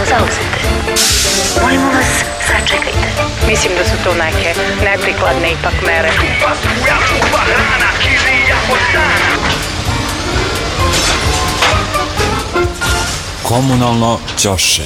zauzete. Molimo vas, sačekajte. Mislim da su to neke neprikladne ipak mere. Komunalno ćoše.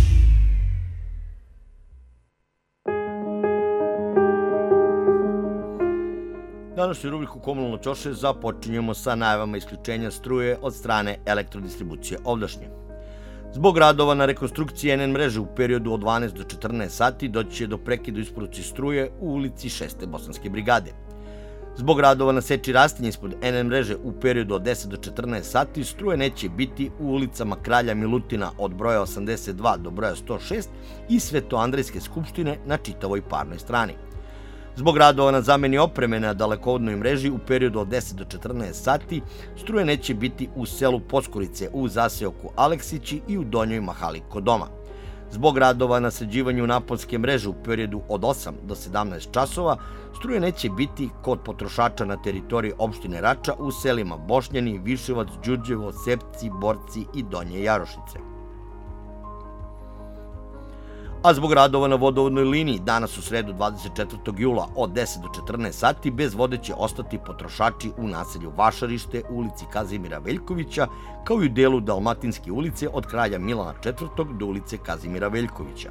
Današnju rubriku Komunalno ćoše započinjemo sa najavama isključenja struje od strane Elektrodistribucije Ovdašnje. Zbog radova na rekonstrukciji NN mreže u periodu od 12 do 14 sati doći će do prekida u isporuci struje u ulici 6. Bosanske brigade. Zbog radova na seči rastinja ispod NN mreže u periodu od 10 do 14 sati struje neće biti u ulicama Kralja Milutina od broja 82 do broja 106 i Svetoandrejske skupštine na čitavoj parnoj strani. Zbog radova na zameni opreme na dalekovodnoj mreži u periodu od 10 do 14 sati struje neće biti u selu Poskurice u zaseoku Aleksići i u Donjoj Mahali kod doma. Zbog radova na sređivanju naponske mreže u periodu od 8 do 17 časova struje neće biti kod potrošača na teritoriji opštine Rača u selima Bošnjani, Viševac, Đurđevo, Sepci, Borci i Donje Jarošice. A zbog radova na vodovodnoj liniji danas u sredu 24. jula od 10 do 14 sati bez vode će ostati potrošači u naselju Vašarište, ulici Kazimira Veljkovića, kao i u delu Dalmatinske ulice od Kralja Milana IV. Do ulice Kazimira Veljkovića.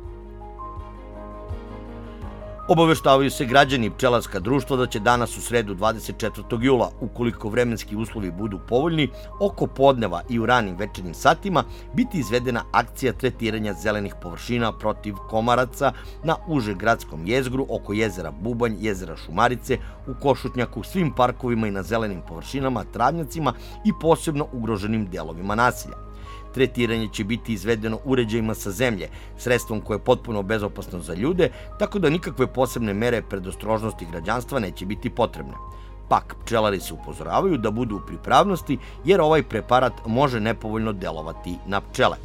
Obaveštavaju se građani i pčelarska društva da će danas u sredu 24. jula, ukoliko vremenski uslovi budu povoljni, oko podneva i u ranim večernjim satima biti izvedena akcija tretiranja zelenih površina protiv komaraca na uže gradskom jezgru oko jezera Bubanj, jezera Šumarice, u Košutnjaku, svim parkovima i na zelenim površinama, travnjacima i posebno ugroženim delovima naselja. Tretiranje će biti izvedeno uređajima sa zemlje, sredstvom koje je potpuno bezopasno za ljude, tako da nikakve posebne mere predostrožnosti građanstva neće biti potrebne. Pak, pčelari se upozoravaju da budu u pripravnosti jer ovaj preparat može nepovoljno delovati na pčele.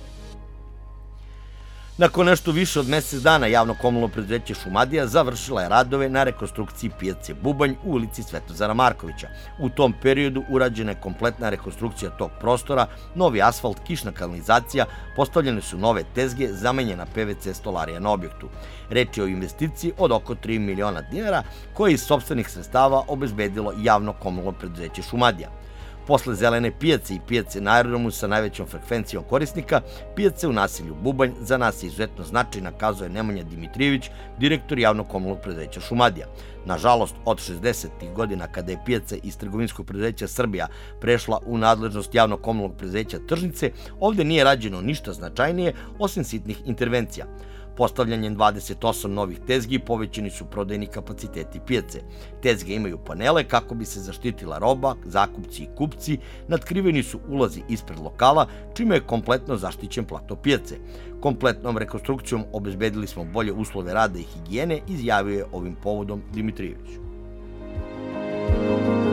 Nakon nešto više od mesec dana javno komunalno preduzeće Šumadija završila je radove na rekonstrukciji pijace Bubanj u ulici Svetozara Markovića. U tom periodu urađena je kompletna rekonstrukcija tog prostora, novi asfalt, kišna kanalizacija, postavljene su nove tezge, zamenjena PVC stolarija na objektu. Reč je o investiciji od oko 3 miliona dinara koje je iz sopstvenih sredstava obezbedilo javno komunalno preduzeće Šumadija. Posle zelene pijace i pijace na aerodromu sa najvećom frekvencijom korisnika, pijace u naselju Bubanj za nas je izuzetno značajna, kazao je Nemanja Dimitrijević, direktor javnog komunalnog preduzeća Šumadija. Nažalost, od 60. godina kada je pijaca iz trgovinskog preduzeća Srbija prešla u nadležnost javnog komunalnog preduzeća Tržnice, ovde nije rađeno ništa značajnije osim sitnih intervencija. Postavljanjem 28 novih tezgi povećani su prodajni kapaciteti pijace. Tezge imaju panele kako bi se zaštitila roba, zakupci i kupci, natkriveni su ulazi ispred lokala, čime je kompletno zaštićen plato pijace. Kompletnom rekonstrukcijom obezbedili smo bolje uslove rada i higijene, izjavio je ovim povodom Dimitrijević.